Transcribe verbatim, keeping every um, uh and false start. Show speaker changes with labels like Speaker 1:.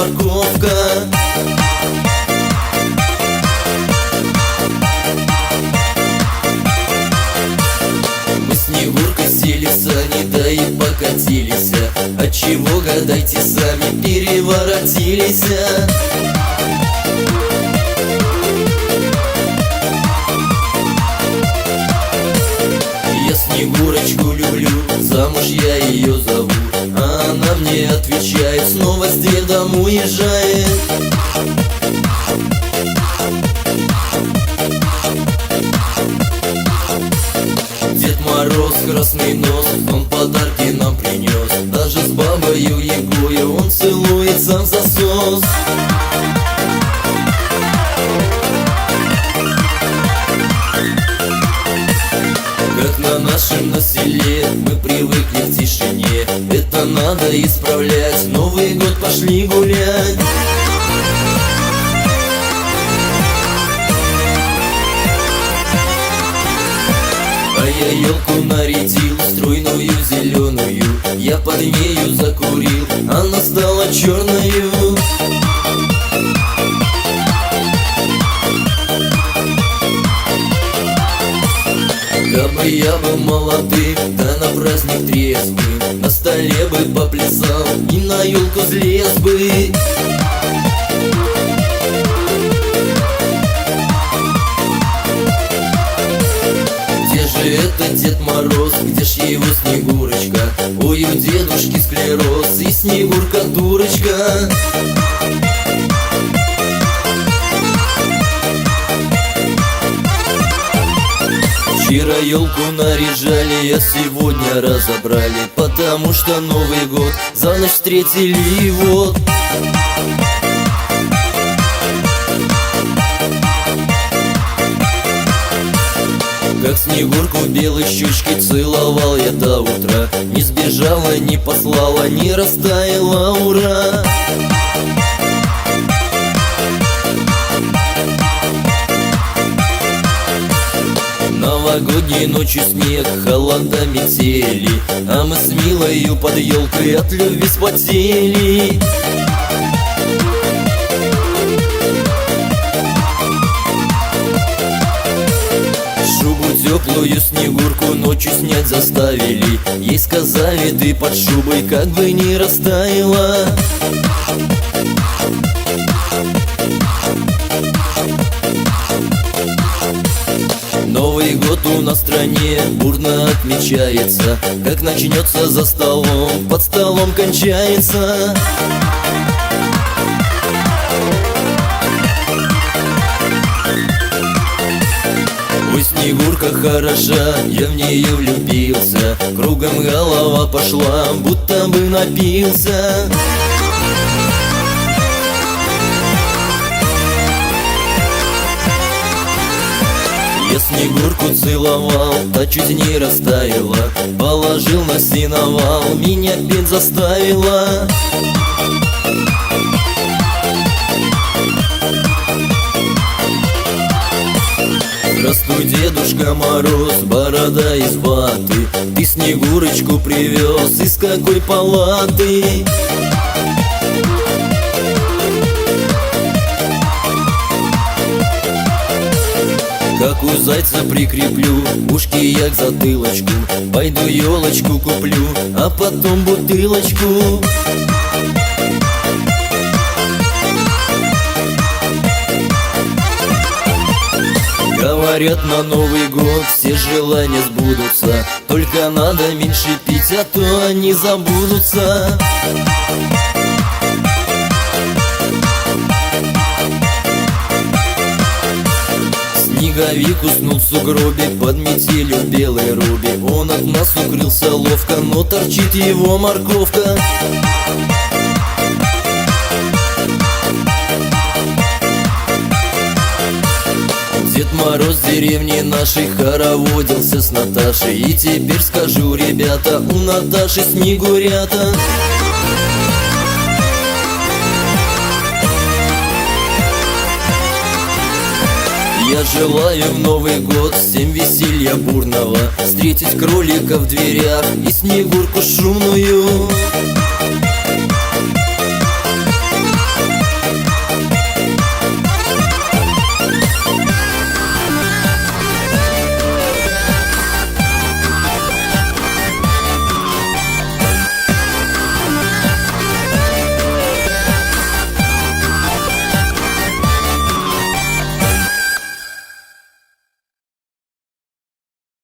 Speaker 1: морковка. Мы с Снегуркой сели в сани, да и покатились. Отчего, гадайте сами, переворотились. Я Снегурочку люблю, замуж я ее зову, а она мне отвечает, снова с дедом уезжает. Дед Мороз, красный нос, он подарки нам принес. Даже с бабою Егою он целуется в засос. Как на нашем на селе мы привыкли к тишине. Это надо исправлять, Новый год пошли гулять. А я елку нарядил, стройную зеленую. Я под нею закурил, она стала черною. Кабы я был молодым, да на праздник трезвым, на столе бы поплясал и на елку слез бы. Где же это Дед Мороз, где ж его Снегурочка? Ой, у дедушки склероз, и Снегурка дурочка. Вчера елку наряжали, а сегодня разобрали, потому что Новый год за ночь встретили и вот. Как Снегурку в белой щечке целовал я до утра, не сбежала, не послала, не растаяла, ура! Новогодней ночью снег, холода метели, а мы с милою под елкой от любви спотели. Шубу теплую Снегурку ночью снять заставили. Ей сказали, ты под шубой как бы не растаяла. Новый год у нас в стране бурно отмечается. Как начнется за столом, под столом кончается. Ой, Снегурка хороша, я в нее влюбился. Кругом голова пошла, будто бы напился. Я Снегурку целовал, та чуть не растаяла. Положил на сеновал, меня петь заставила. Здравствуй, Дедушка Мороз, борода из ваты. Ты Снегурочку привез из какой палаты? Как у зайца прикреплю ушки я к затылочку. Пойду елочку куплю, а потом бутылочку. Говорят, на Новый год все желания сбудутся. Только надо меньше пить, а то они забудутся. Снеговик уснул в сугробе под метелью в белой робе. Он от нас укрылся ловко, но торчит его морковка. Дед Мороз в деревне нашей хороводился с Наташей. И теперь скажу, ребята, у Наташи снегурята. Я желаю в Новый год всем веселья бурного, встретить кролика в дверях и Снегурку шумную.